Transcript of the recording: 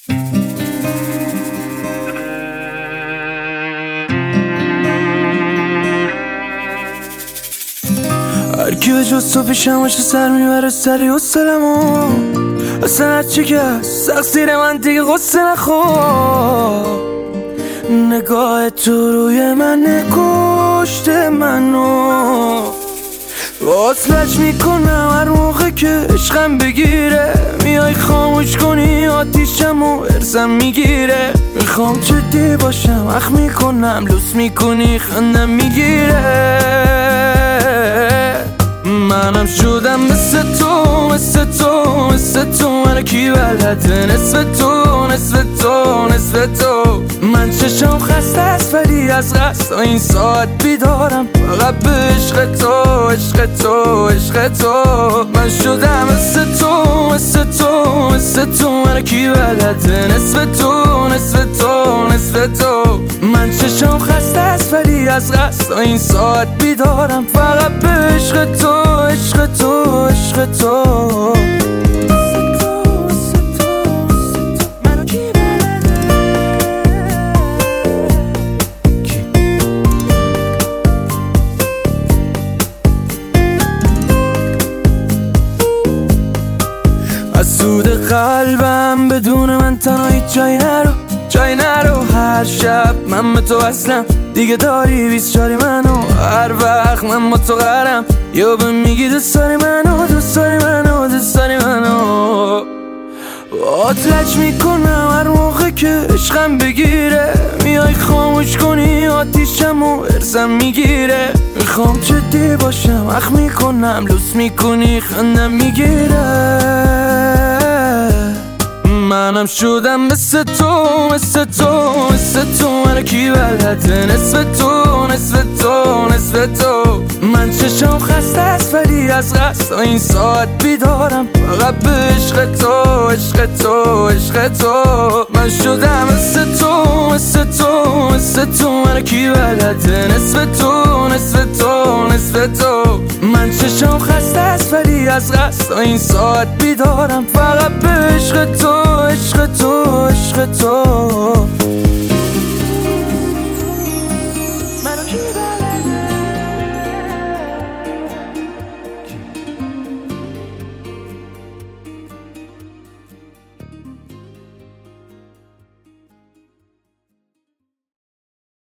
هرکی به جز تو پیشم باشه سر میبره سری حسلمو اصلا هرچی که هست تقصیر من دیگه غصه نخور نگاه تو روی من کشته منو وصلش میکنم هر موقع که عشقم بگیره میای خاموش کنی آتیشمو ارزم میگیره میخوام جدی باشم اخ میکنم لوس میکنی خندم میگیره منم شدم مثل تو مثل تو مثل تو من کی بلده نصف تو نصف تو نصف تو من چشم خسته است ولی از قصد این ساعت بیدارم فقط به عشق تو عشق تو عشق تو من شدم مثل تو مثل تو مثل تو من کی بلده نصف تو نصف تو نصف تو من چشم خسته است ولی از قصد این ساعت بیدارم فقط به عشق تو عشق تو عشق تو از سود قلبم بدون من تنهایی جای نرو هر شب من به تو اصلم دیگه داری 24 منو هر وقت من با تو قرم یا به میگی دوست داری منو دوست داری منو دوست داری منو آتلج میکنم هر موقع که عشقم بگیره میای خاموش کنی آتیشمو ارزم میگیره میخوام جدی باشم اخ میکنم لوس میکنی خندم میگیره منم شدم مثل تو مثل تو مثل تو من کی بلده نصف تو نصف تو نصف تو من چشم خسته است ولی از قصد این ساعت بیدارم فقط به عشق تو عشق تو عشق تو من شدم مثل تو مثل تو مثل تو من کی بلده نصف تو نصف تو نصف تو من چشم خسته است ولی از قصد این ساعت بیدارم فقط به عشق تو عشق تو عشق تو